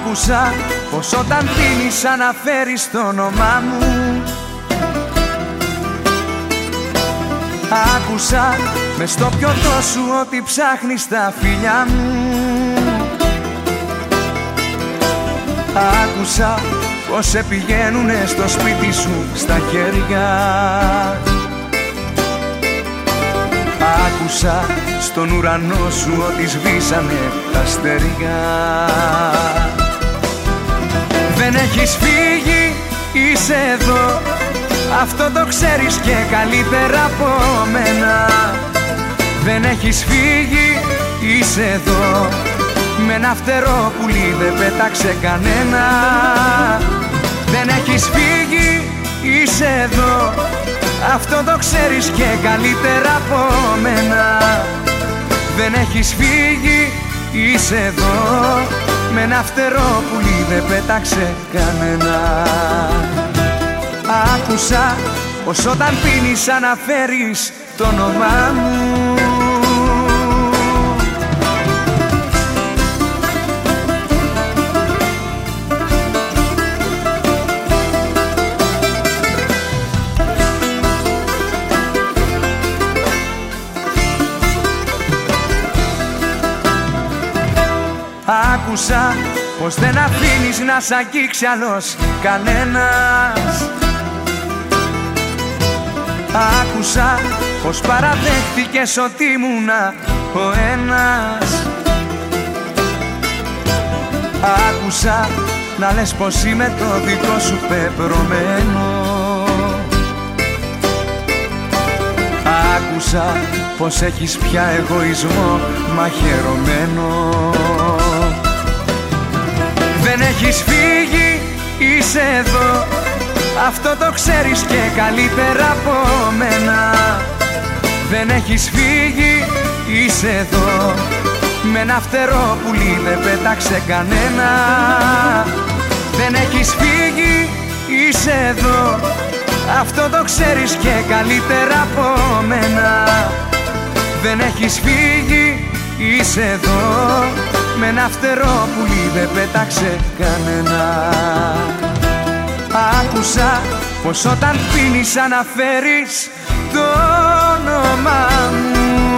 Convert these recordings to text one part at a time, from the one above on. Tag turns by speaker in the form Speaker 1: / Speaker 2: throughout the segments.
Speaker 1: Άκουσα πως όταν πίνεις αναφέρεις το όνομά μου. Άκουσα μες στο πιωτό σου ότι ψάχνεις τα φιλιά μου. Άκουσα πως σε πηγαίνουνε στο σπίτι σου στα χέρια. Άκουσα στον ουρανό σου ότι σβήσανε τα αστέρια. Δεν έχεις φύγει, είσαι εδώ, αυτό το ξέρεις και καλύτερα από μένα. Δεν έχεις φύγει, είσαι εδώ, με ένα φτερό πουλί δεν πέταξε κανένα. Δεν έχεις φύγει, είσαι εδώ, αυτό το ξέρεις και καλύτερα από μένα. Δεν έχεις φύγει, είσαι εδώ, με ένα φτερό πουλί δεν πέταξε κανένα. Άκουσα πως όταν πίνεις αναφέρεις το όνομά μου. Άκουσα πως δεν αφήνεις να σ' αγγίξει άλλος κανένας. Άκουσα πως παραδέχτηκες ότι ήμουνα ο ένας. Άκουσα να λες πως είμαι το δικό σου πεπρωμένο. Άκουσα πως έχεις πια εγωισμό μαχαιρωμένο. Δεν έχεις φύγει, είσαι εδώ, αυτό το ξέρεις και καλύτερα από μένα. Δεν έχεις φύγει, είσαι εδώ, με ένα φτερό πουλί δεν πέταξε κανένα. Δεν έχεις φύγει, είσαι εδώ, αυτό το ξέρεις και καλύτερα από μένα. Δεν έχεις φύγει, είσαι εδώ, με ένα φτερό πουλί δεν πέταξε κανένα. Άκουσα πως όταν πίνεις αναφέρεις το όνομά μου.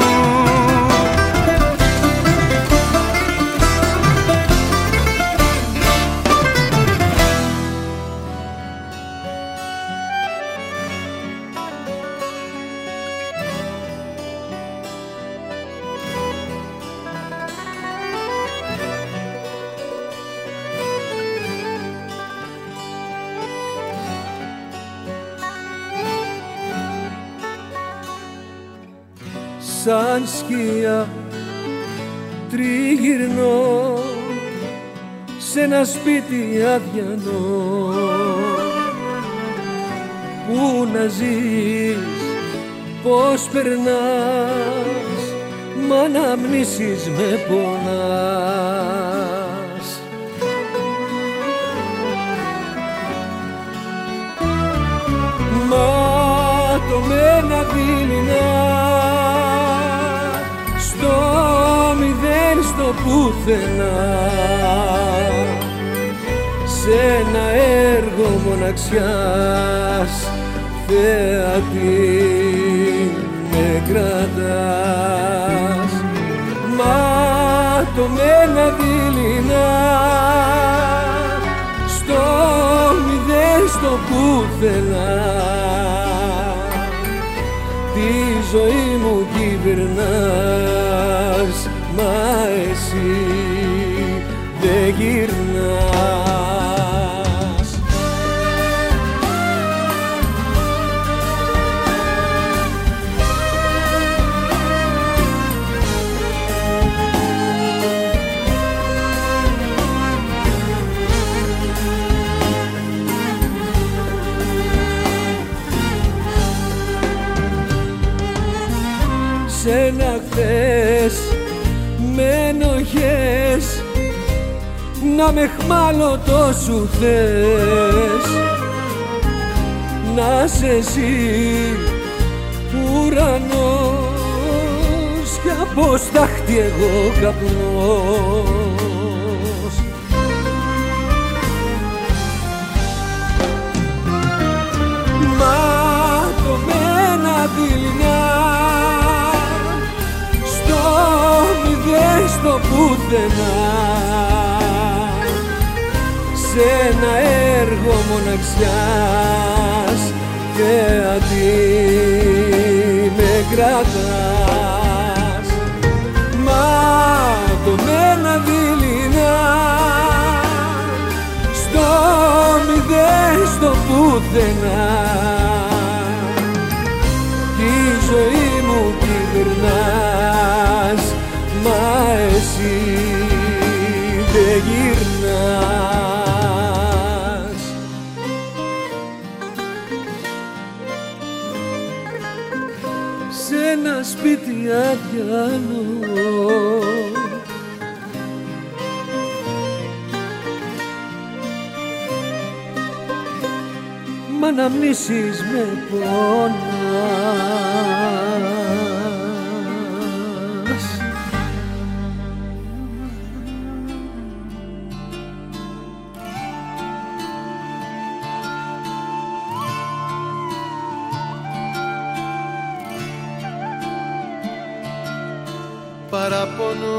Speaker 2: Σαν σκία τριγυρνώ σε ένα σπίτι αδιανό. Πού να ζεις, πώς περνάς, μ' αναμνήσεις με πονάς. Ματωμένα δειλινά στο μηδέν, στο πουθενά, σε ένα έργο μοναξιάς, θεατή με κρατάς. Ματωμένα δειλινά στο μηδέν, στο πουθενά, τη ζωή μου κυβερνάς, μα εσύ δεν γυρνάς. Σ' ένα χθες με ενοχές να με χμάλωτο σου θες, να σε εσύ ουρανός κι από στάχτη εγώ καπνός. στο πουθενά, σε ένα έργο μοναξιάς θεατή με κρατάς, ματωμένα δειλινά στο μηδέν, στο πουθενά. Τη ζωή μου τη γυρνάς, μα εσύ δεν γυρνάς. Σ' ένα σπίτι αδιανό μ' αναμνήσεις με πονάς.
Speaker 3: Παραπονώ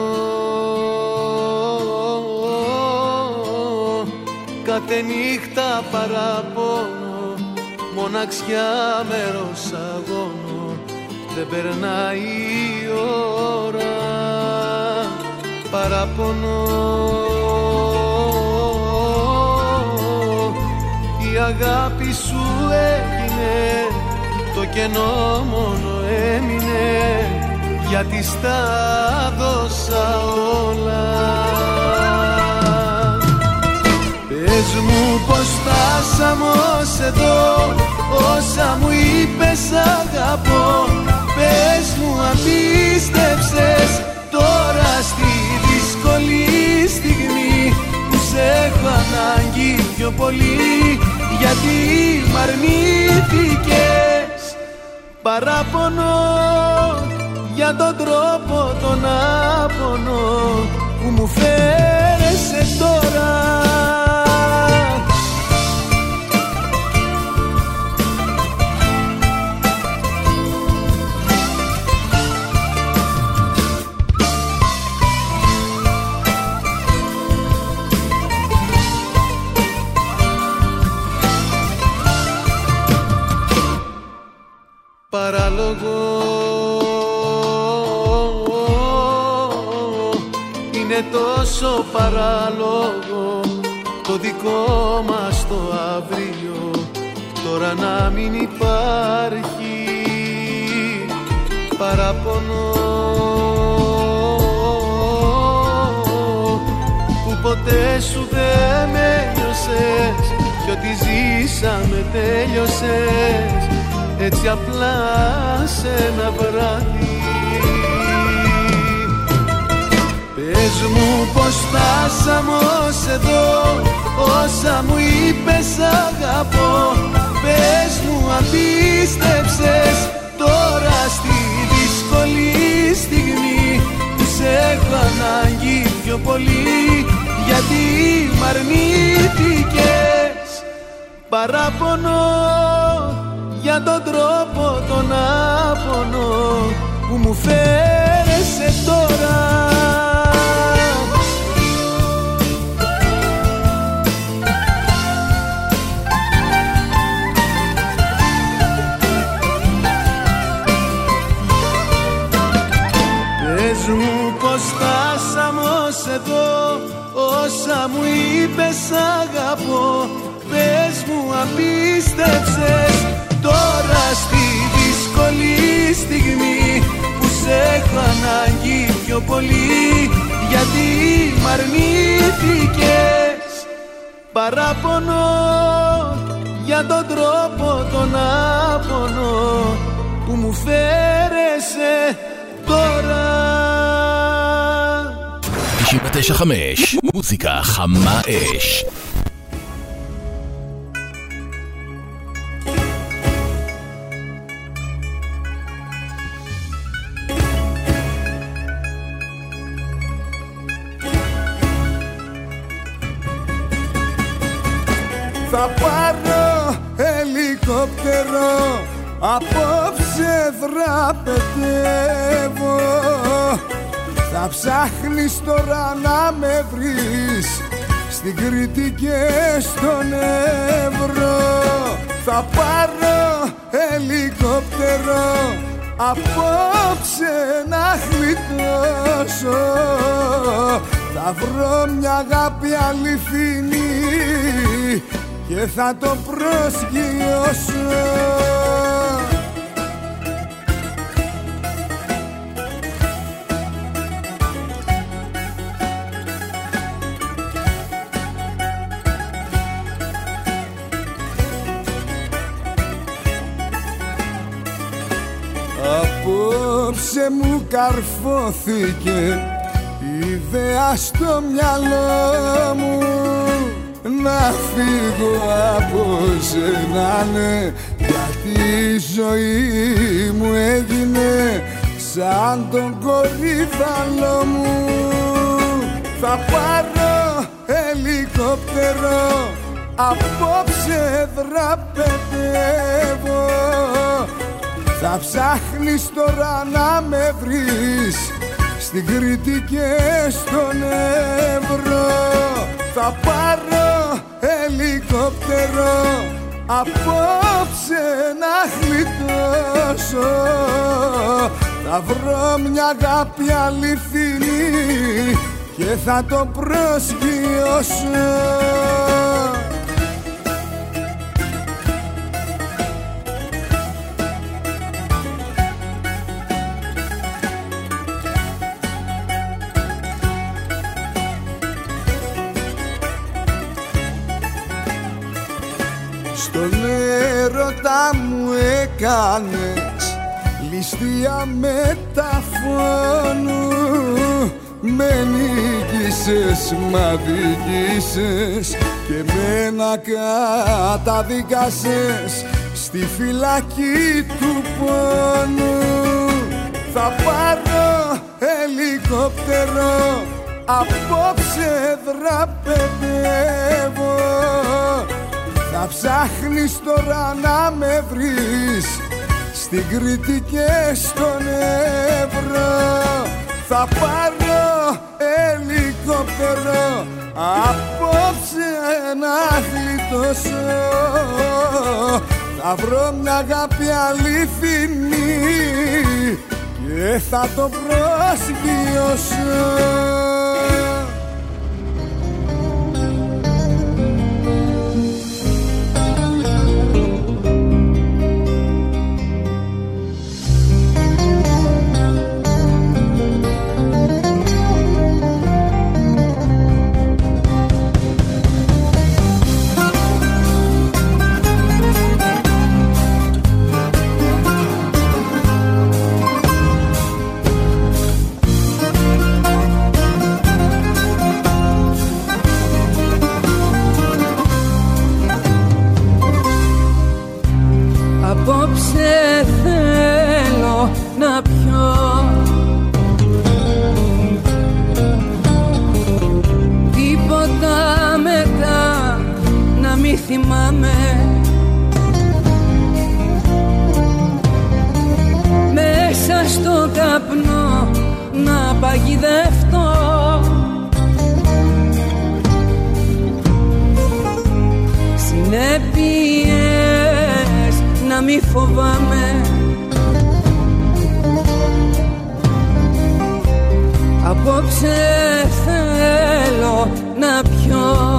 Speaker 3: κάθε νύχτα, παραπονώ μοναξιά μέρος αγώνω, δεν περνάει η ώρα. Παραπονώ η αγάπη σου έγινε, το κενό μόνο έμεινε, γιατί στα δώσα όλα. Πες μου πως φτάσαμε ως εδώ, όσα μου είπες αγαπώ. Πες μου αν πίστεψες τώρα στη δύσκολη στιγμή που σε έχω ανάγκη πιο πολύ, γιατί μ' αρνήθηκες. Παράπονο για τον τρόπο τον άπονο που μου φέρεσαι τώρα. Παράλογο είναι τόσο παράλογο το δικό μας το αύριο τώρα να μην υπάρχει. Παραπονώ που ποτέ σου δεν με νιώσες κι ό,τι ζήσαμε τέλειωσες έτσι απλά σε ένα βράδυ. Πες μου πως φτάσαμε ως εδώ, όσα μου είπες αγαπώ. Πες μου αν πίστεψες τώρα στη δύσκολη στιγμή που σε έχω ανάγκη πιο πολύ, γιατί μ' αρνήθηκες. Παράπονο για τον τρόπο τον άπονο που μου φέρεσαι τώρα. Πες μου πως φτάσαμε ως εδώ, όσα μου είπες αγαπώ. Πες μου αν πίστεψες τώρα στη δύσκολη στιγμή που σε έχω ανάγκη πιο πολύ, γιατί μ' αρνήθηκες. Παράπονο για τον τρόπο τον άπονο που μου φέρεσαι τώρα.
Speaker 4: 99.5 מוזיקה חמה אש.
Speaker 5: Θα πάρω ελικόπτερο, απόψε δραπετεύω. Θα Θα ψάχνεις τώρα να με βρεις στην Κρήτη και στον Εύρο. Θα πάρω ελικόπτερο απόψε να γλιτώσω. Θα βρω μια αγάπη αληθινή και θα το προσγειώσω. Απόψε μου καρφώθηκε η ιδέα στο μυαλό μου να φύγω από σένα, ναι, γιατί η ζωή μου έγινε σαν τον κορυφαλό μου. Θα πάρω ελικόπτερο απόψε δραπετεύω. Θα ψάχνεις τώρα να με βρεις στην Κρήτη και στον Εύρο. Θα πάρω ελικόπτερο απόψε να γλιτώσω. Θα βρω μια αγάπη αληθινή και θα το προσγειώσω. Στον έρωτα μου έκανες ληστεία μεταφώνου. Με νίκησες, μ' αδικήσες και μένα καταδικάσες στη φυλακή του πόνου. Θα πάρω ελικόπτερο απόψε δραπετεύω. Θα ψάχνεις τώρα να με βρεις στην Κρήτη και στον Εύρο. Θα πάρω ελικόπτερο απόψε να γλιτώσω. Θα βρω μια αγάπη αληθινή και θα το προσγειώσω.
Speaker 2: Απόψε θέλω να πιω τίποτα μετά να μη θυμάμαι. Μέσα στο καπνό να παγιδευτώ. Συνέπειες να μη φοβάμαι. Απόψε θέλω να πιω.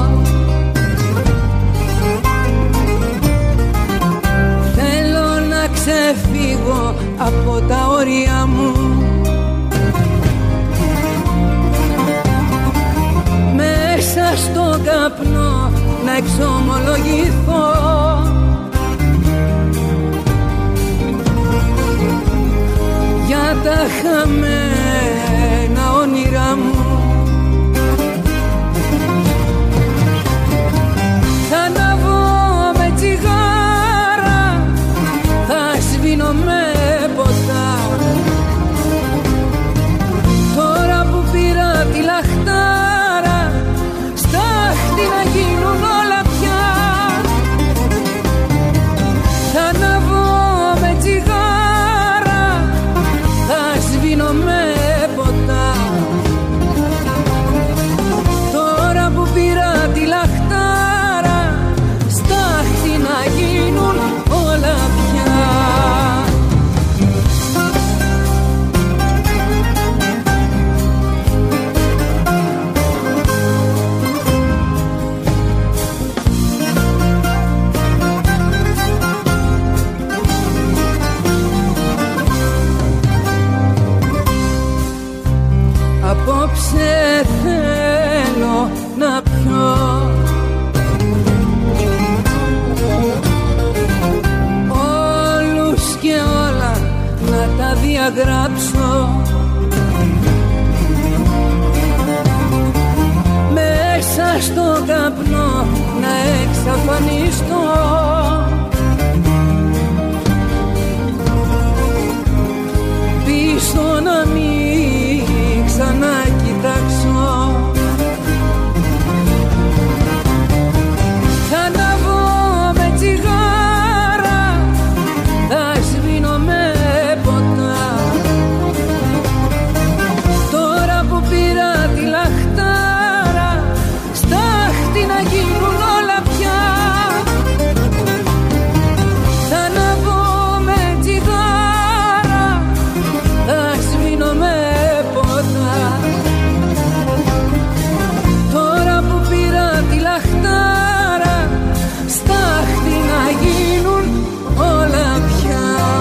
Speaker 2: Θέλω να ξεφύγω από τα όρια μου. Μέσα στο καπνό να εξομολογηθώ. Για τα χαμένα όνειρά μου. Θα αναβώ με τσιγάρα, θα σβήνω με ποτά. Τώρα που πήρα τη λαχτάρα, στάχτη να γίνουν όλα πια. Θα αναβώ με τσιγάρα, θα σβήνω με απόψε θέλω να πιω. Όλους και όλα να τα διαγράψω, μέσα στο καπνό να εξαφανιστώ. Πίσω να μην ξανακοιτάξω. Θα αναβώ με τσιγάρα, θα σβήνω με ποτά. Τώρα που πήρα τη λαχτάρα, στάχτη να γίνουν όλα πια. Θα αναβώ με τσιγάρα, θα σβήνω με ποτά. Τώρα που πήρα τη λαχτάρα, στάχτη να γίνουν όλα πια.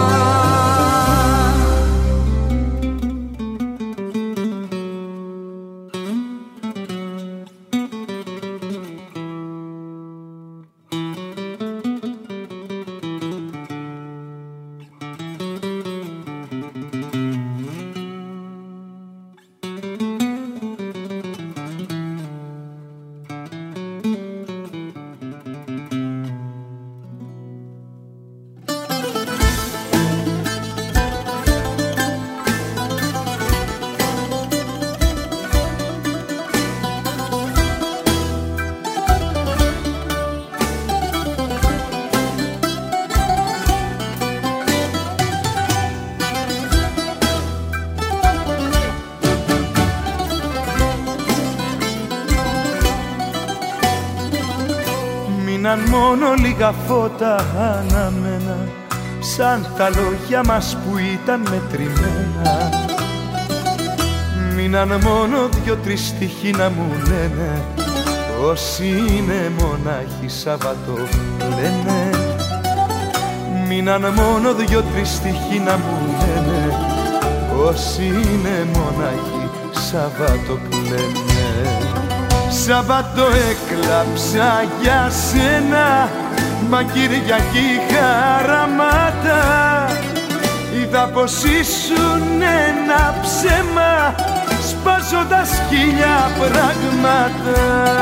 Speaker 3: Μείναν μόνο λίγα φώτα αναμένα, σαν τα λόγια μας που ήταν μετρημένα. Μείναν μόνο δυο-τρεις στίχοι να μου λένε όσοι είναι μονάχοι Σάββατο λένε. Μείναν μόνο δυο-τρεις στίχοι να μου λένε όσοι είναι μονάχοι Σάββατο λένε. Σάββατο έκλαψα για σένα, μα Κυριακή χαραμάτα. Είδα πως ήσουν ένα ψέμα, σπάζοντας χίλια πράγματα.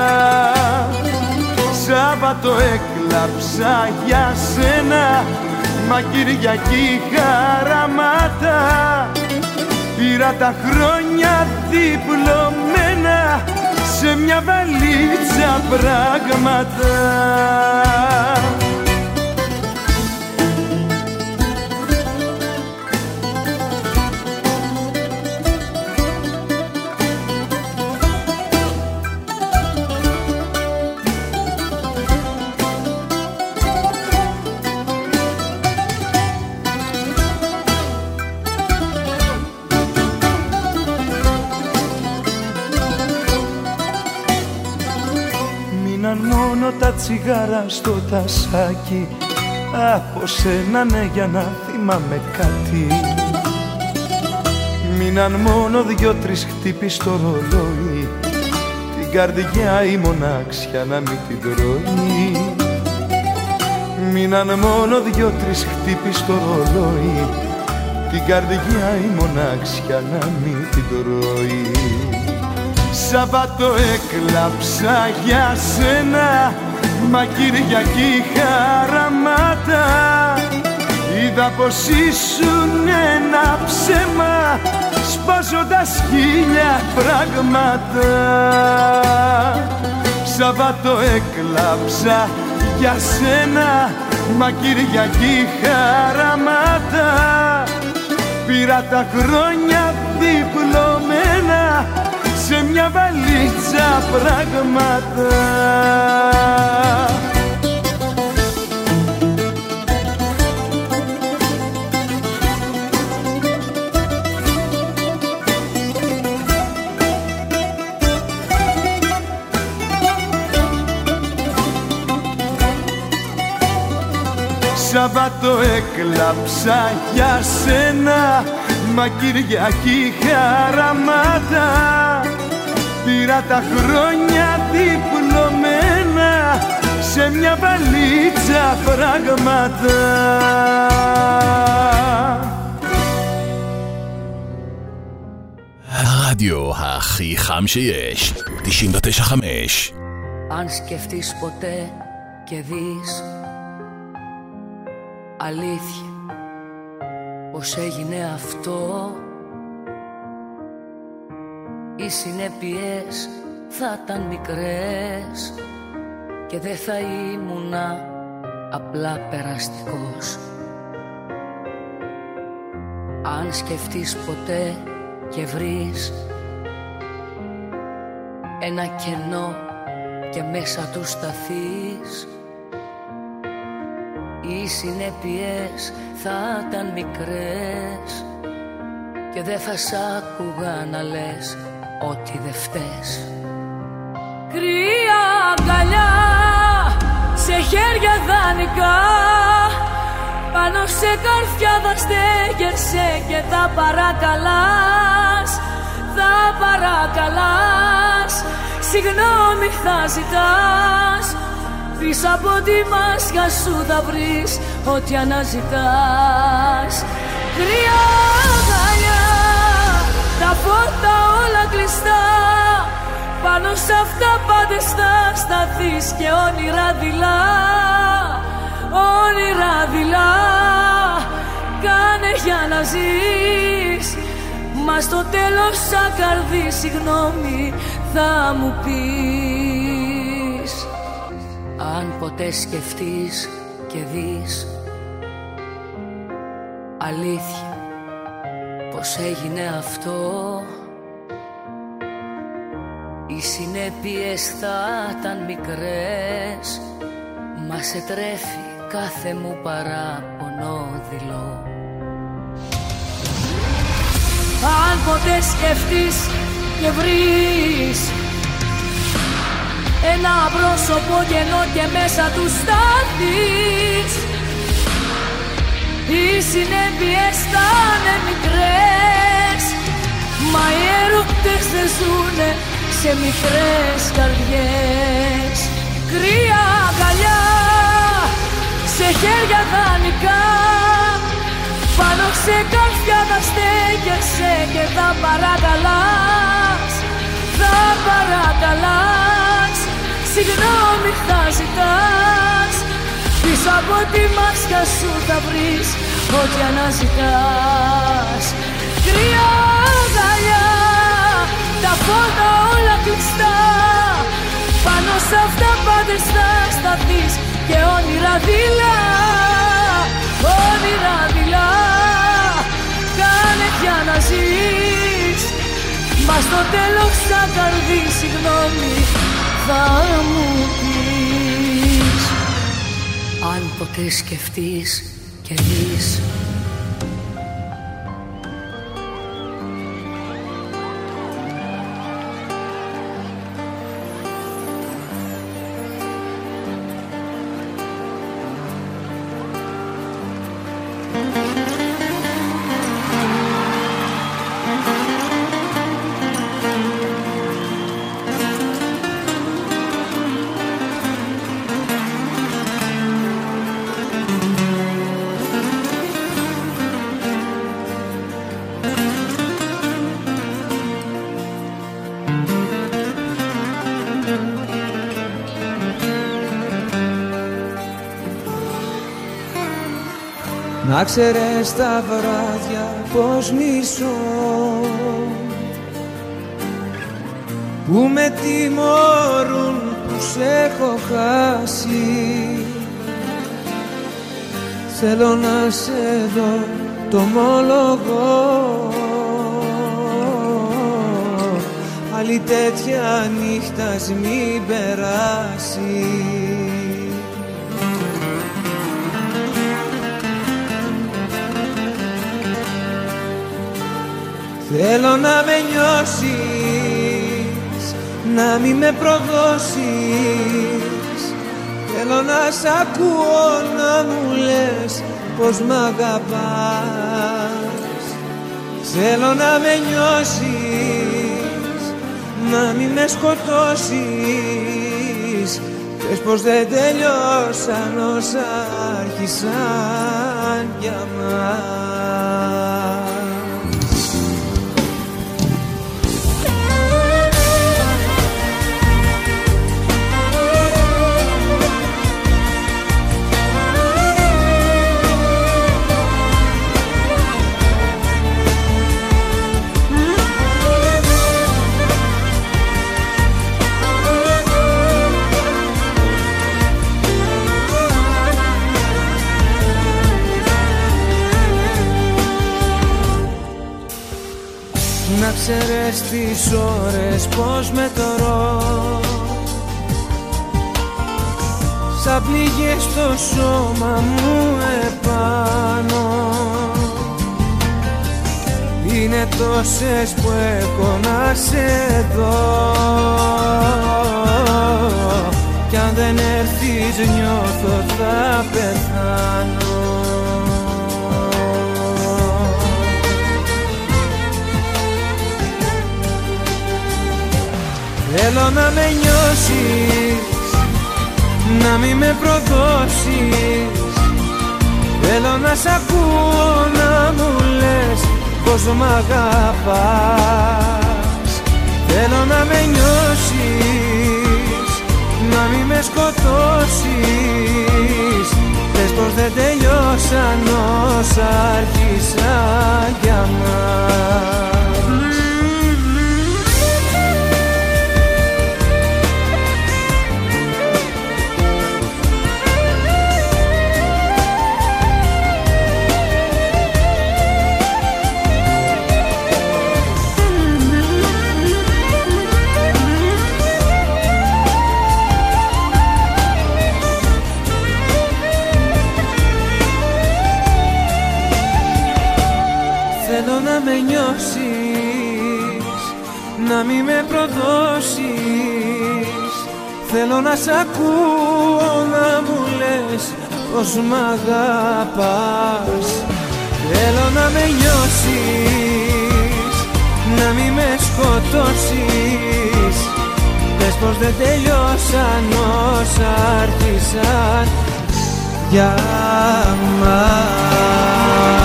Speaker 3: Σάββατο έκλαψα για σένα, μα Κυριακή χαραμάτα. Πήρα τα χρόνια διπλωμένα σε μια βαλίτσα πράγματα. Μόνο τα τσιγάρα στο τασάκι από σένα, ναι, για να θυμάμαι κάτι. Μείναν μόνο δυο-τρεις χτύπη στο ρολόι, την καρδιά η μοναξιά να μην την τρώει. Μείναν μόνο δυο-τρεις χτύπη στο ρολόι, την καρδιά η μοναξιά να μην την τρώει. Σάββατο έκλαψα για σένα, μα Κυριακή χαραμάτα. Είδα πως ήσουν ένα ψέμα, σπάζοντας χίλια πράγματα. Σάββατο έκλαψα για σένα, μα Κυριακή χαραμάτα. Πήρα τα χρόνια διπλωμένα σε μια βαλίτσα πράγματα. Σάββατο έκλαψα για σένα, μα Κυριακή χαραμάτα. πήρα τα χρόνια διπλωμένα σε μια βαλίτσα πράγματα.
Speaker 4: הרדיו הכי חם שיש, 99.5.
Speaker 2: Αν σκεφτείς ποτέ και δεις αλήθεια πως έγινε αυτό, οι συνέπειες θα ήταν μικρές και δεν θα ήμουνα απλά περαστικός. Αν σκεφτείς ποτέ και βρεις ένα κενό και μέσα του σταθείς, οι συνέπειες θα ήταν μικρές και δεν θα σ' άκουγα να λες ότι δεν φταίς. Κρύα αγκαλιά σε χέρια δανεικά, πάνω σε καρφιά θα στέκεσαι και θα παρακαλάς, θα παρακαλάς, συγγνώμη θα ζητάς, πίσω από τη μάσκα σου θα βρεις ό,τι αναζητάς. Κρύα αγκαλιά, τα φώτα όλα κλειστά, πάνω σ' αυτά πάντες θα σταθείς και όνειρα δειλά, όνειρα δειλά κάνε για να ζεις, μα στο τέλος σαν καρδί συγγνώμη θα μου πεις. Αν ποτέ σκεφτείς και δεις αλήθεια πως έγινε αυτό, οι συνέπειες θα ήταν μικρές, μα σε τρέφει κάθε μου παραπονόδηλο. Αν ποτέ σκεφτείς και βρεις ένα πρόσωπο κενό και μέσα του στάθεις, οι συνέπειες θα είναι μικρές, μα οι έρωτες δεν ζουνε σε μικρές καρδιές. Κρύα αγκαλιά σε χέρια δανεικά, πάνω σε καρφιά θα στέκεσαι και θα παρακαλάς, θα παρακαλάς, συγγνώμη θα ζητάς, πίσω από τη μάσκα σου θα βρεις ό,τι αναζητάς. Κρύα αγκαλιά, τα φώτα όλα κλειστά, πάνω σ' αυτά πάντες θα σταθείς και όνειρα δειλά, όνειρα δειλά κάνε για να ζεις, μα στο τέλος σαν καρδί συγγνώμη θα μου πεις. Αν ποτέ σκεφτείς και δεις
Speaker 6: να ξέρεις τα βράδια πως μισώ, που με τιμωρούν που σ' έχω χάσει. Θέλω να σε δω, το ομολογώ, άλλη τέτοια νύχτας μην περάσει. Θέλω να με νιώσεις, να μη με προδώσεις. Θέλω να σ' ακούω να μου λες πως μ' αγαπάς. Θέλω να με νιώσεις, να μη με σκοτώσεις. Πες πως δεν τελειώσαν όσα άρχισαν για μας. Να ξέρεις τις ώρες πως μετρώ, σαν πληγές στο σώμα μου επάνω. Είναι τόσες που έχω να σε δω, κι αν δεν έρθεις νιώθω θα πεθάνω. Θέλω να με νιώσεις, να μη με προδώσεις. Θέλω να σ' ακούω να μου λες πως μ' αγαπάς. Θέλω να με νιώσεις, να μη με σκοτώσεις. Πες πως δεν τελειώσαν όσα άρχισαν για μας. Θέλω να με νιώσεις, να μη με προδώσεις. Θέλω να σ' ακούω να μου λες πως μ' αγαπάς. Θέλω να με νιώσεις, να μη με σκοτώσεις. Πες πως δεν τελειώσαν όσα άρχισαν για μας.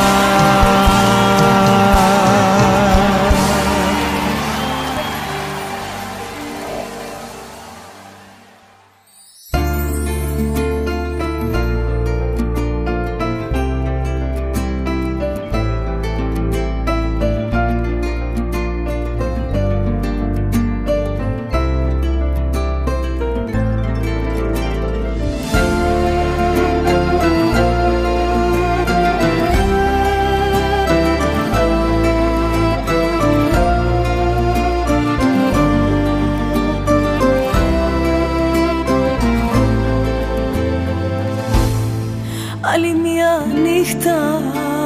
Speaker 7: Άλλη μια νύχτα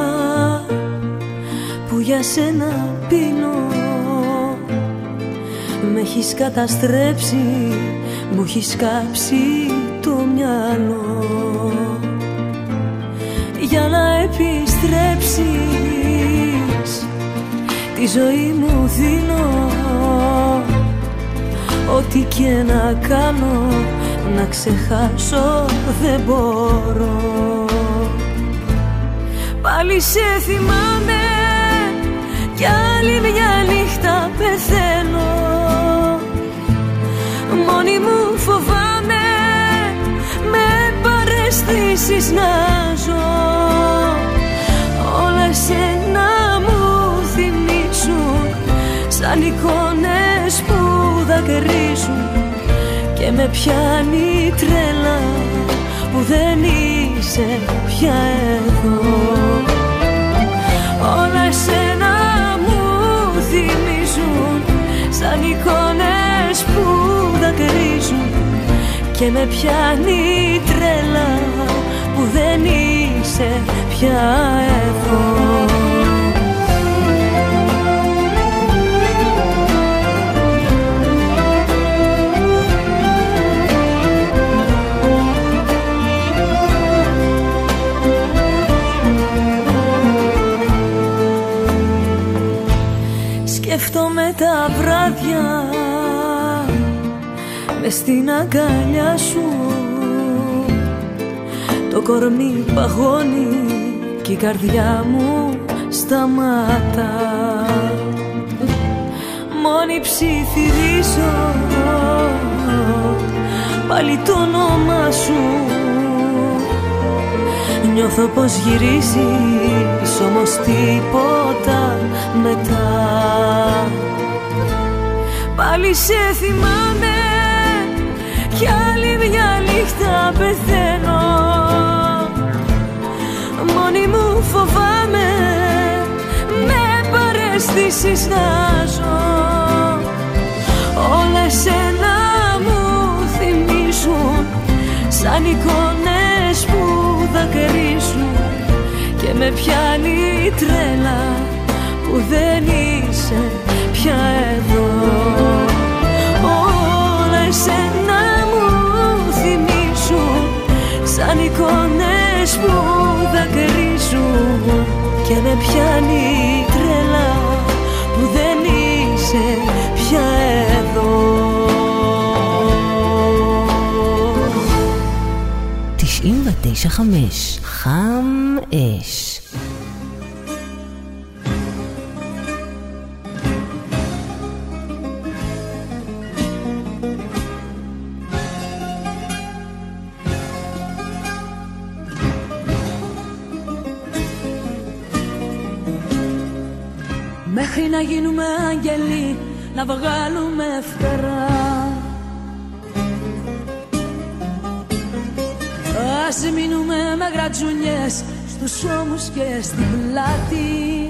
Speaker 7: που για σένα πίνω. Με έχεις καταστρέψει, μου έχεις κάψει το μυαλό. Για να επιστρέψεις τη ζωή μου δίνω. Ό,τι και να κάνω, να ξεχάσω δεν μπορώ. Πάλι σε θυμάμαι κι άλλη μια νύχτα πεθαίνω. Μόνη μου φοβάμαι με παραισθήσεις να ζω. Όλα σένα μου θυμίζουν σαν εικόνες που δακρύζουν. Και με πιάνει τρέλα που δεν είσαι πια εδώ. Όλα σένα μου θυμίζουν σαν εικόνες που δακρύζουν. Και με πιάνει τρέλα που δεν είσαι πια εδώ. Σκέφτομαι τα βράδια μες στην αγκαλιά σου. Το κορμί παγώνει κι η καρδιά μου σταμάτα. Μόνη ψιθυρίζω πάλι το όνομα σου. Νιώθω πως γυρίζεις, όμως τίποτα μετά. Πάλι σε θυμάμαι κι άλλη μια νύχτα πεθαίνω. Μόνη μου φοβάμαι, με παραισθήσεις να ζω. Όλα εσένα μου θυμίζουν, σαν εικόνες που δακρύζουν. Και με πιάνει τρέλα που δεν είσαι πια εδώ. Όλα εσένα μου θυμίζουν, σαν εικόνες που δακρύζουν. Και με πιάνει τρέλα που δεν είσαι πια εδώ.
Speaker 8: תשעים ותשע חמש, חם אש.
Speaker 7: Μέχρι να γίνουμε άγγελοι, να βγάλουμε φτερά. Ας μείνουμε με γρατζουνιές στους ώμους και στην πλάτη.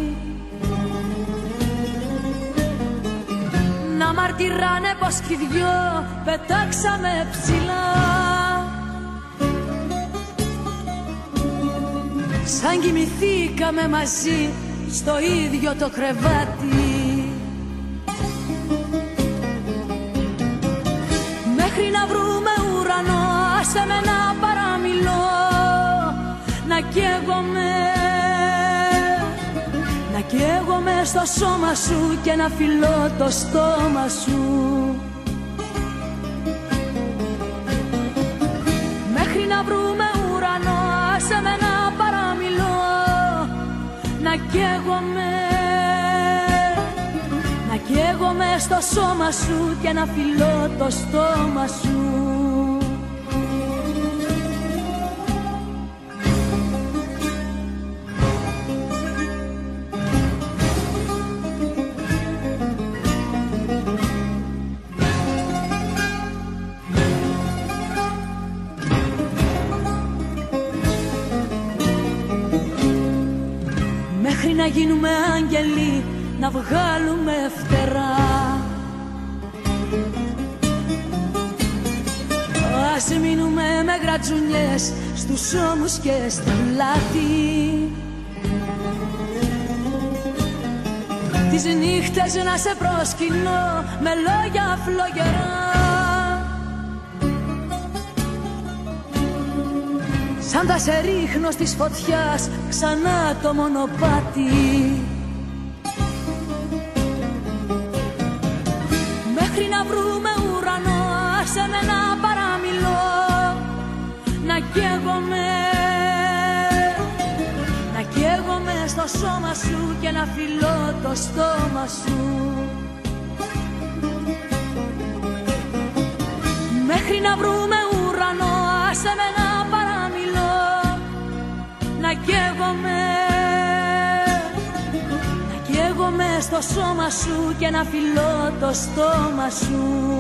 Speaker 7: Να μαρτυράνε πως κι οι δυο πετάξαμε ψηλά. Σαν κοιμηθήκαμε μαζί στο ίδιο το κρεβάτι. Μέχρι να βρούμε ουρανό, άσε με να παραμιλώ. Να καίγομαι στο σώμα σου και να φιλώ το στόμα σου. Μέχρι να βρούμε ουρανό, άσε με να παραμιλώ. Να καίγομαι στο σώμα σου και να φιλώ το στόμα σου. Μέχρι να γίνουμε άγγελοι, να βγάλουμε φτερά. Ας μείνουμε με γρατζουνιές στους ώμους και στην πλάτη. Τις νύχτες να σε προσκυνώ με λόγια φλογερά. Σαν θα σε ρίχνω στις φωτιάς ξανά το μονοπάτι. Μέχρι να βρούμε ουρανό, άσε με να παραμιλώ. Να καίγομαι στο σώμα σου και να φιλώ το στόμα σου. Μέχρι να βρούμε ουρανό, άσε με να παραμιλώ. Να καίγομαι στο σώμα σου και να φιλώ το στόμα σου.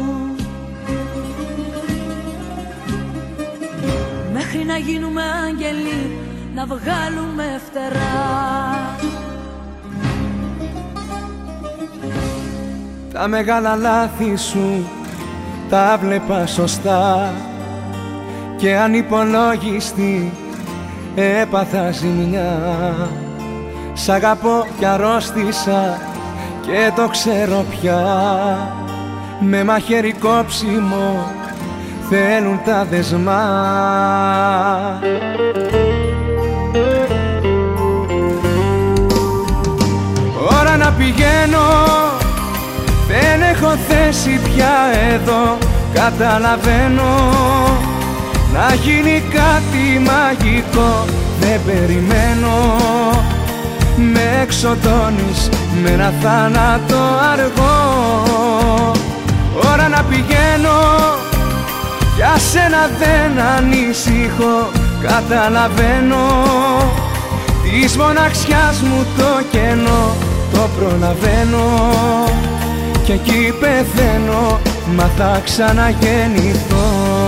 Speaker 7: Μέχρι να γίνουμε άγγελοι, να βγάλουμε φτερά.
Speaker 3: Τα μεγάλα λάθη σου τα βλέπα σωστά και ανυπολόγιστη έπαθα ζημιά. Σ' αγαπώ κι αρρώστησα και το ξέρω πια. Με μαχαίρι κόψιμο θέλουν τα δεσμά. Ώρα να πηγαίνω, δεν έχω θέση πια εδώ.
Speaker 1: καταλαβαίνω. Να γίνει κάτι μαγικό δεν περιμένω. Με εξοτώνεις με ένα θάνατο αργό. Ώρα να πηγαίνω, για σένα δεν ανησυχώ. Καταλαβαίνω της μοναξιάς μου το κενό. Το προλαβαίνω κι εκεί πεθαίνω, μα θα ξαναγεννηθώ.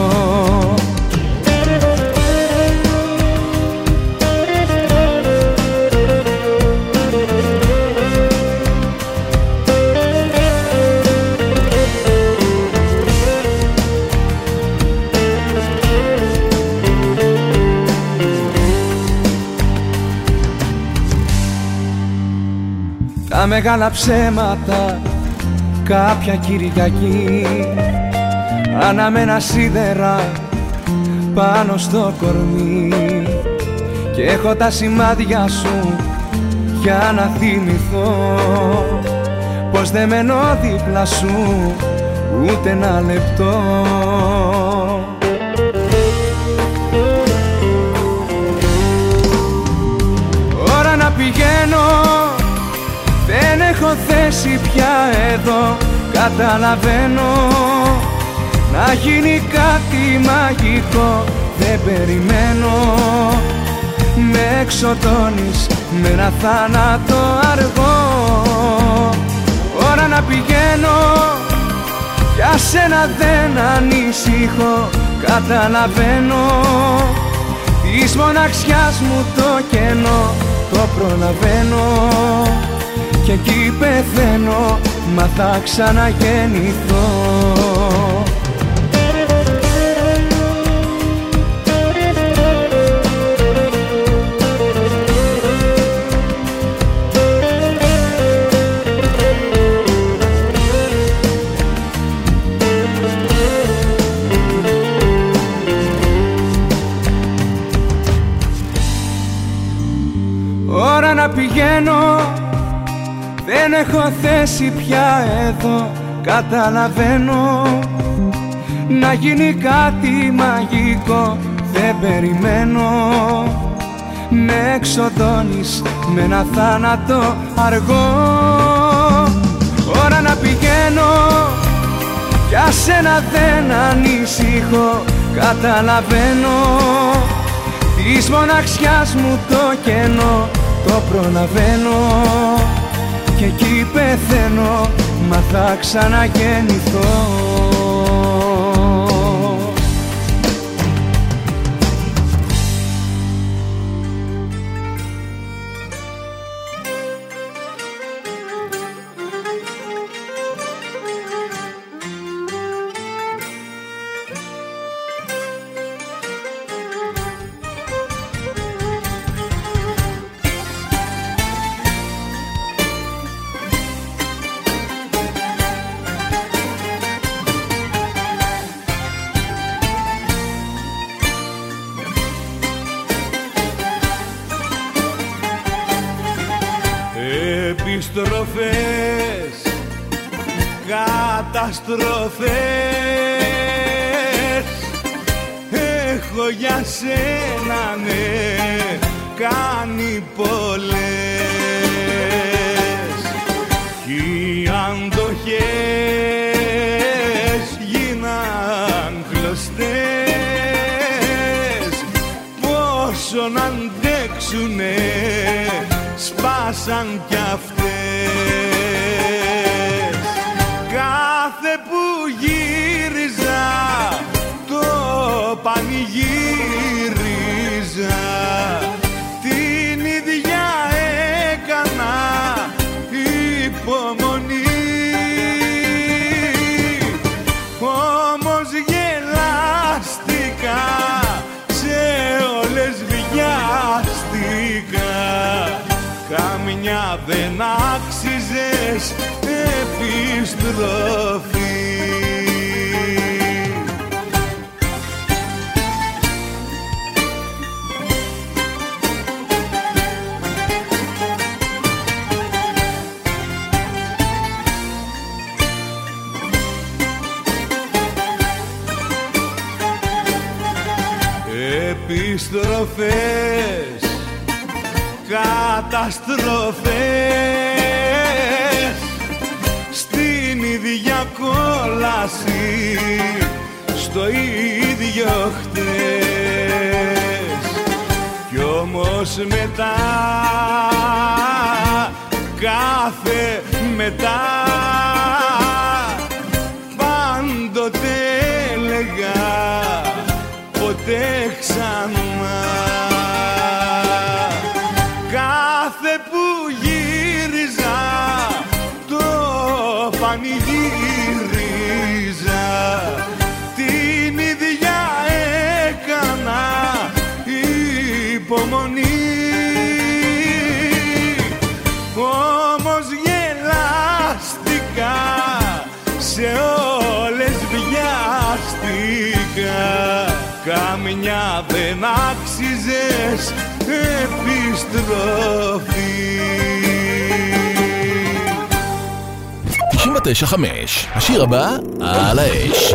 Speaker 1: Τα μεγάλα ψέματα κάποια Κυριακή, αναμένα σίδερα πάνω στο κορμί. Και έχω τα σημάδια σου για να θυμηθώ πως δεν μένω δίπλα σου ούτε ένα λεπτό. Ώρα να πηγαίνω, δεν έχω θέση πια εδώ. Καταλαβαίνω, να γίνει κάτι μαγικό δεν περιμένω. Με εξοτώνεις με ένα θάνατο αργό. Ώρα να πηγαίνω, για σένα δεν ανησυχώ. Καταλαβαίνω της μοναξιάς μου το κενό. Το προλαβαίνω κι εκεί πεθαίνω, μα θα ξαναγεννηθώ. Ώρα να πηγαίνω, δεν έχω θέση πια εδώ. Καταλαβαίνω, να γίνει κάτι μαγικό δεν περιμένω. Με εξοδώνεις με ένα θάνατο αργό. Ώρα να πηγαίνω, για σένα δεν ανησυχώ. Καταλαβαίνω της μοναξιάς μου το κενό. Το προλαβαίνω κι εκεί πεθαίνω, μα θα ξαναγεννηθώ.
Speaker 3: Επιστροφές, καταστροφές, έχω για σένα ναι κάνει πολλές. Κι οι αντοχές γίναν κλωστές, πόσο να αντέξουνε σπάσαν κι αυτές. Κάθε που γύριζα το πανηγύριζα, την ίδια έκανα υπομονή. Όμως γελάστηκα, σε όλες βιάστηκα, καμιά δεν άξιζες επιστροφή.
Speaker 5: επιστροφές, καταστροφές στην ίδια κόλαση, στο ίδιο χτες. Κι όμως μετά, κάθε μετά, πάντοτε έλεγα ποτέ ξανά. Κάθε που γύριζα το πανηγύριζα, την ίδια έκανα υπομονή. Όμως γελάστηκα, σε όλες βιάστηκα, καμιά δεν άξιζες επιστροφή.
Speaker 4: 99.5, השיר הבא על האש.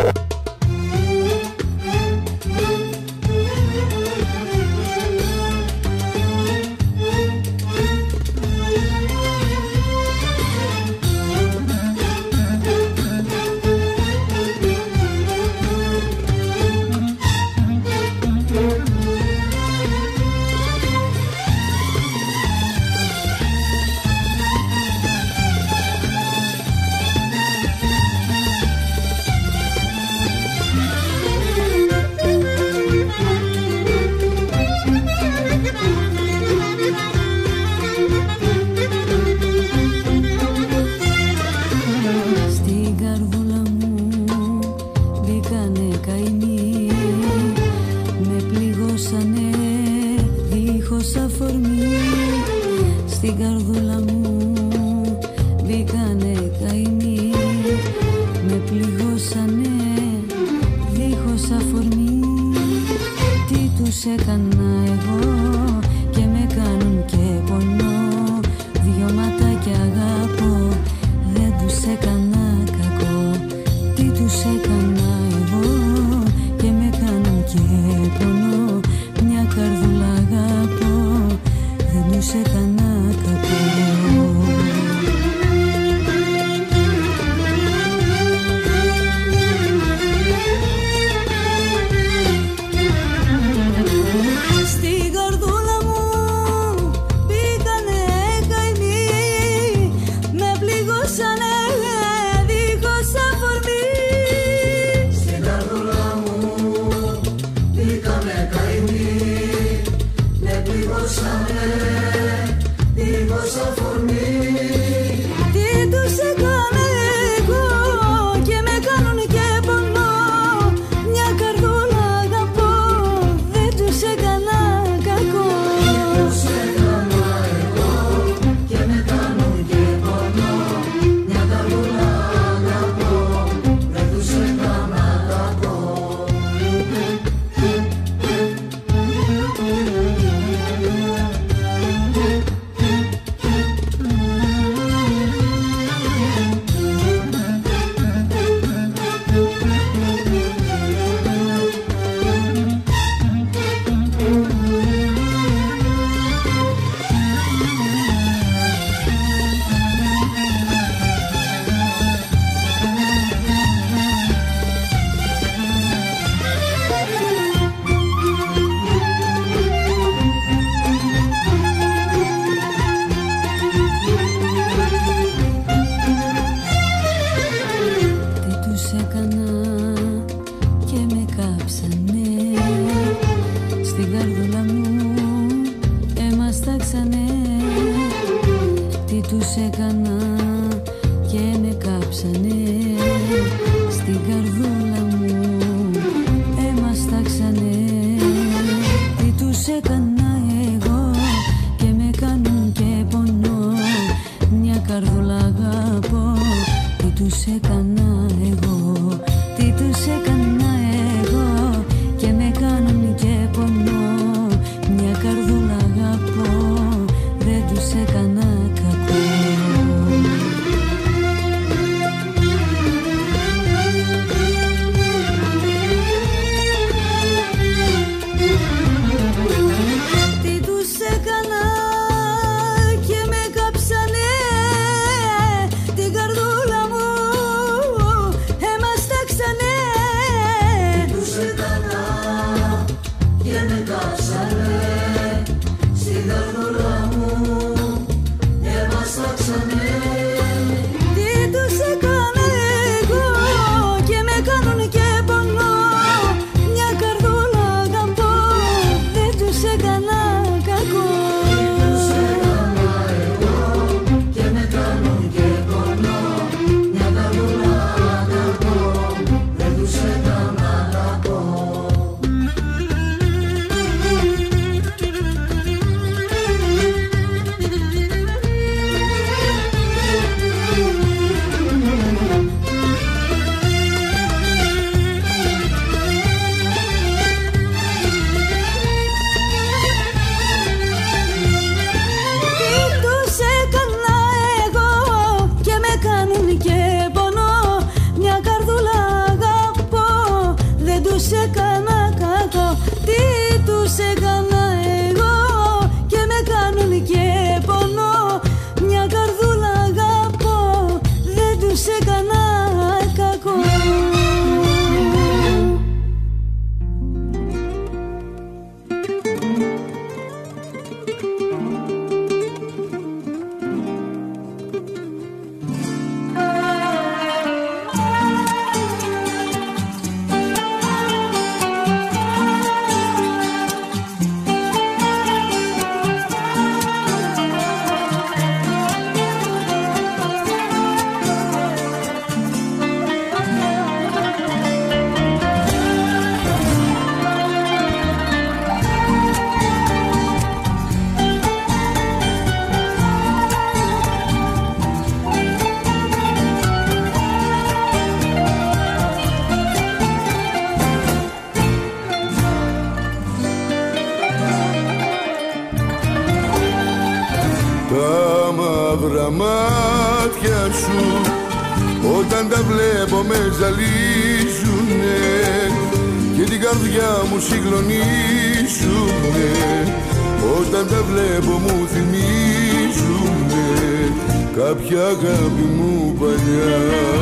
Speaker 9: με ζαλίζουνε και την καρδιά μου συγκλονίζουνε. Όταν τα βλέπω μου θυμίζουνε κάποια αγάπη μου παλιά.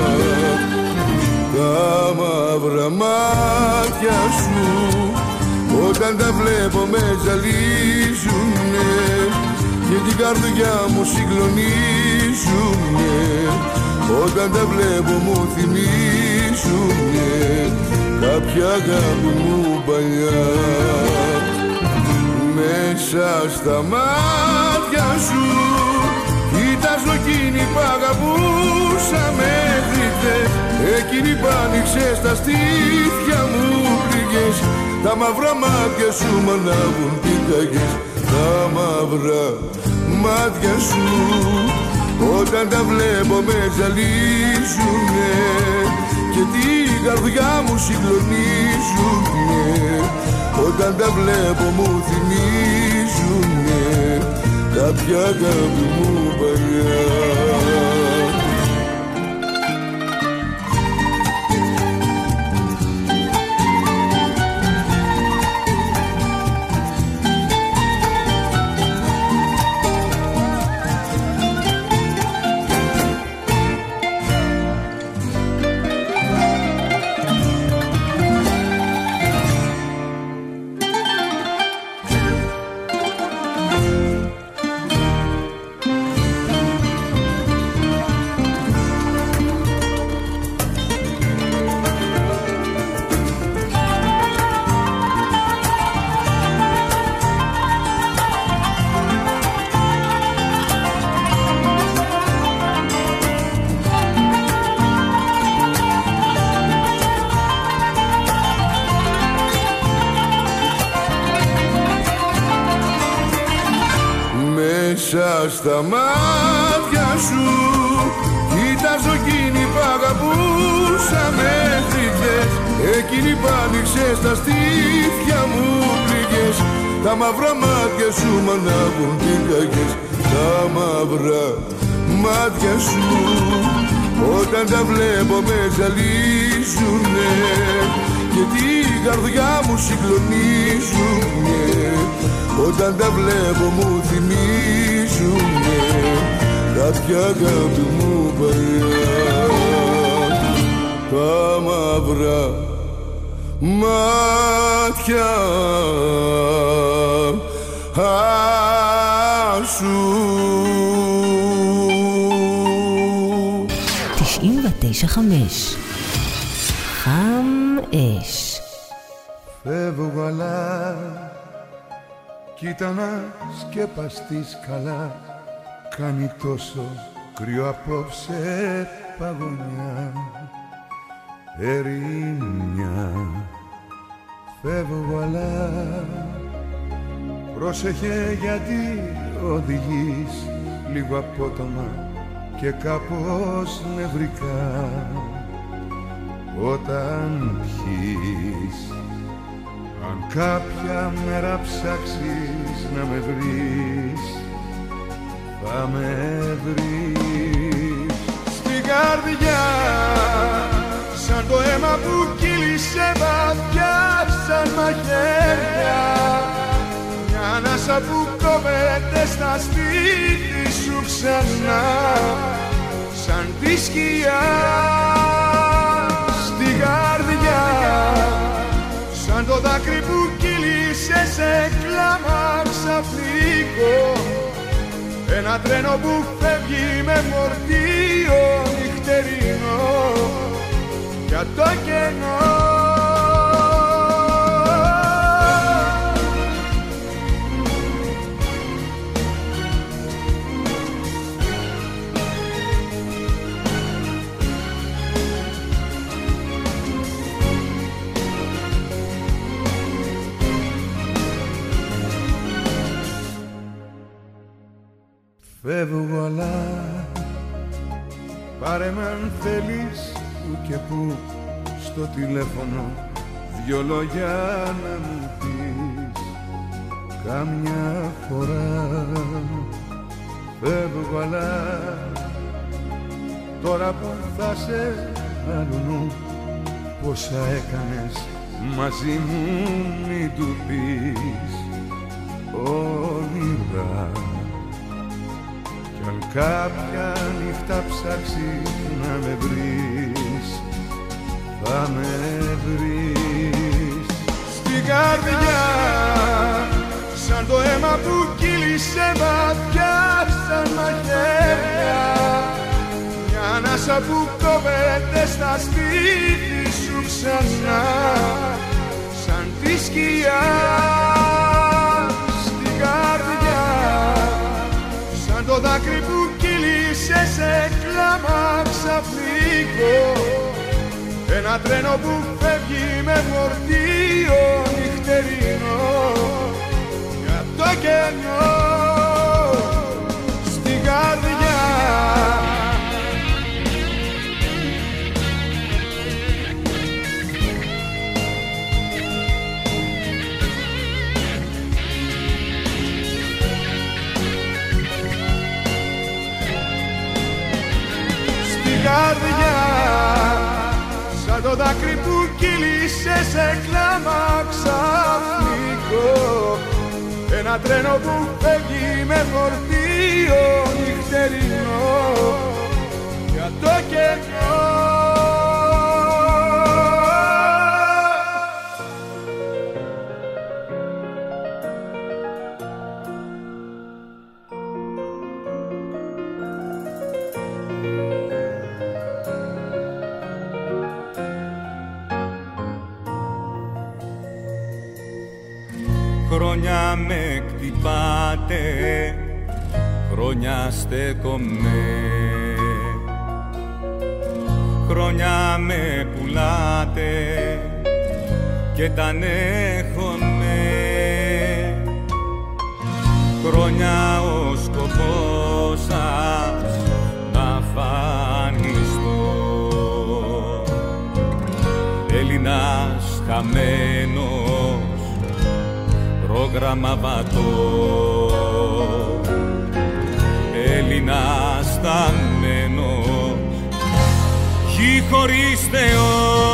Speaker 9: Τα μαύρα μάτια σου όταν τα βλέπω με ζαλίζουνε και την καρδιά μου συγκλονίζουνε. Όταν τα βλέπω μου θυμίζουνε κάποια αγάπη μου παλιά. Μέσα στα μάτια σου κοιτάζω εκείνη που αγαπούσα μέχρι χθες. Εκείνη που άνοιξες τα στήθια μου πληγές. Τα μαύρα μάτια σου μ' ανάβουν πυρκαγιές. Τα μαύρα μάτια σου όταν τα βλέπω με ζαλίζουνε και την καρδιά μου συγκλονίζουνε. Όταν τα βλέπω μου θυμίζουνε κάποια αγάπη μου παλιά. Στα μάτια σου κοιτάζω εκείνη που αγαπούσα μέχρι χθες. Εκείνη που άνοιξες τα στήθια μου πληγές. Τα μαύρα μάτια σου μ' ανάβουν πυρκαγιές. Τα μαύρα μάτια σου όταν τα βλέπω με ζαλίζουνε και την καρδιά μου συγκλονίζουνε. Όταν τα βλέπω μου θυμίζουνε κάποια αγάπη μου παλιά. Τα μαύρα μάτια σου.
Speaker 8: 99.5 Χαμ Εσ.
Speaker 3: Φεύγω αλλά κοίτα να σκεπαστείς καλά. Κάνει τόσο κρύο απόψε παγωνιά. Ερημιά. Φεύγω αλλά πρόσεχε γιατί οδηγείς λίγο απότομα και κάπως νευρικά. Όταν πιείς, αν κάποια μέρα ψάξεις να με βρεις, θα με βρεις.
Speaker 5: Στην καρδιά, σαν το αίμα που κύλησε βαθιά σαν μαχαίρια, μια ανάσα που κόβεται στα σπίτι σου ξανά, σαν τη σκιά. Στην καρδιά, σαν το δάκρυ που κύλησε σε κλάμα ξαφνικό, ένα τρένο που φεύγει με φορτίο νυχτερινό για το κενό.
Speaker 3: Φεύγω αλλά πάρε με αν θέλεις που και που στο τηλέφωνο δυο λόγια να μου πεις καμιά φορά. Φεύγω αλλά τώρα που θα σε αλλού πόσα έκανες μαζί μου μην του πεις όνειρα. Κι αν κάποια νύχτα ψάξεις να με βρεις, θα με βρεις
Speaker 5: στην καρδιά, σαν το αίμα που κύλησε βαθιά σαν μαχαίρια, μια ανάσα που κόβεται στα σπίτι σου ξανά σαν τη σκιά. Στην καρδιά, σαν το δάκρυ που κύλησε σε κλάμα ξαφνικό, ένα τρένο που φεύγει με φορτίο νυχτερινό για το κενό στην καρδιά. Στην καρδιά, σαν το δάκρυ που κύλησε σε κλάμα ξαφνικό, ένα τρένο που φεύγει με φορτίο νυχτερινό για το κενό.
Speaker 10: Χρόνια με κτυπάτε, χρόνια στέκομαι, χρόνια με πουλάτε και τα ανέχομαι, χρόνια ο σκοπός σας να φανιστώ, Έλληνας χαμένος, πρόγραμμα βατό, Έλληνας σταμμένος, γη χωρίς Θεό.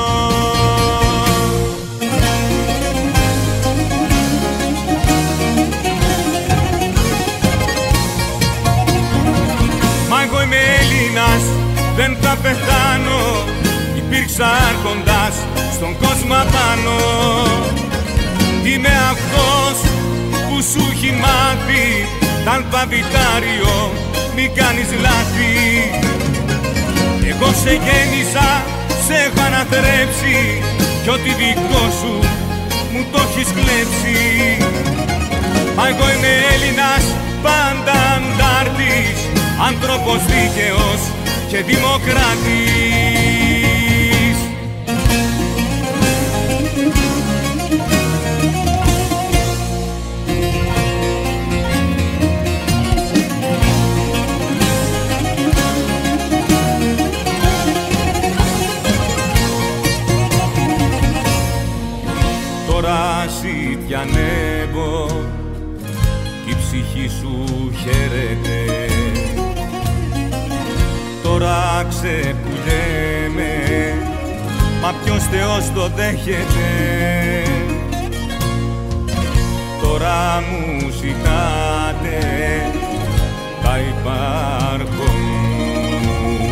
Speaker 10: Μα εγώ είμαι Έλληνας, δεν θα πεθάνω, υπήρξα άρχοντας στον κόσμο απάνω. Είμαι αυτός που σου έχει μάθει τ' αλφαβητάριο, μη κάνεις λάθη. Εγώ σε γέννησα, σε έχω αναθρέψει κι ό,τι δικό σου μου το έχεις κλέψει. Μα εγώ είμαι Έλληνας, πάντα αντάρτης, άνθρωπος δίκαιος και δημοκράτης. Τώρα ζητιανεύω κι η ψυχή σου χαίρεται, τώρα ξεπουλέμαι, μα ποιος Θεός το δέχεται. Τώρα μου ζητάτε τα υπάρχον μου,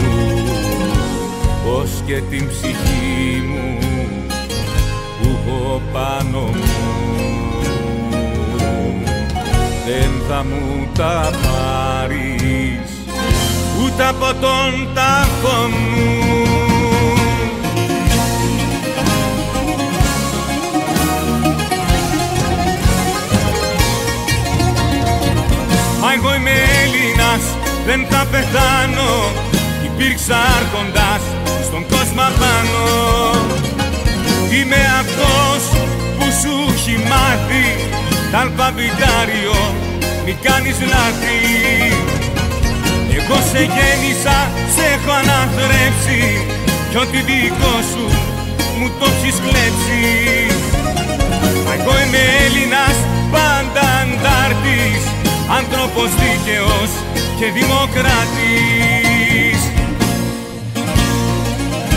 Speaker 10: ως και την ψυχή μου που έχω πάνω μου, δεν θα μου τα πάρεις ούτε από τον τάφο μου. Μα εγώ είμαι Έλληνας, δεν θα πεθάνω, υπήρξα άρχοντας στον κόσμο απάνω. Είμαι αυτός που σου έχει μάθει τ' αλφαβητάριο, μη κάνεις λάθη. Εγώ σε γέννησα, σε έχω αναθρέψει κι ό,τι δικό σου μου το έχεις κλέψει. Μα εγώ είμαι Έλληνας, πάντα αντάρτης, άνθρωπος δίκαιος και δημοκράτης.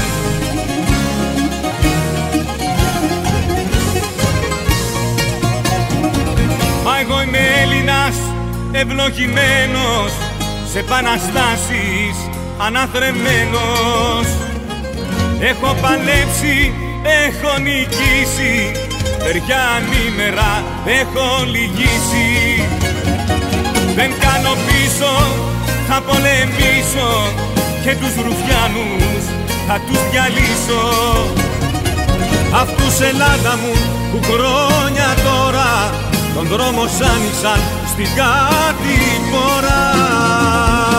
Speaker 10: ευλογημένος, σε επαναστάσεις αναθρεμμένος. Έχω παλέψει, έχω νικήσει, παιδιά ανήμερα έχω λυγίσει. Δεν κάνω πίσω, θα πολεμήσω και τους ρουφιάνους θα τους διαλύσω. Αυτούς Ελλάδα μου που χρόνια τώρα τον δρόμο σ' άνοιξαν στην κατηφόρα.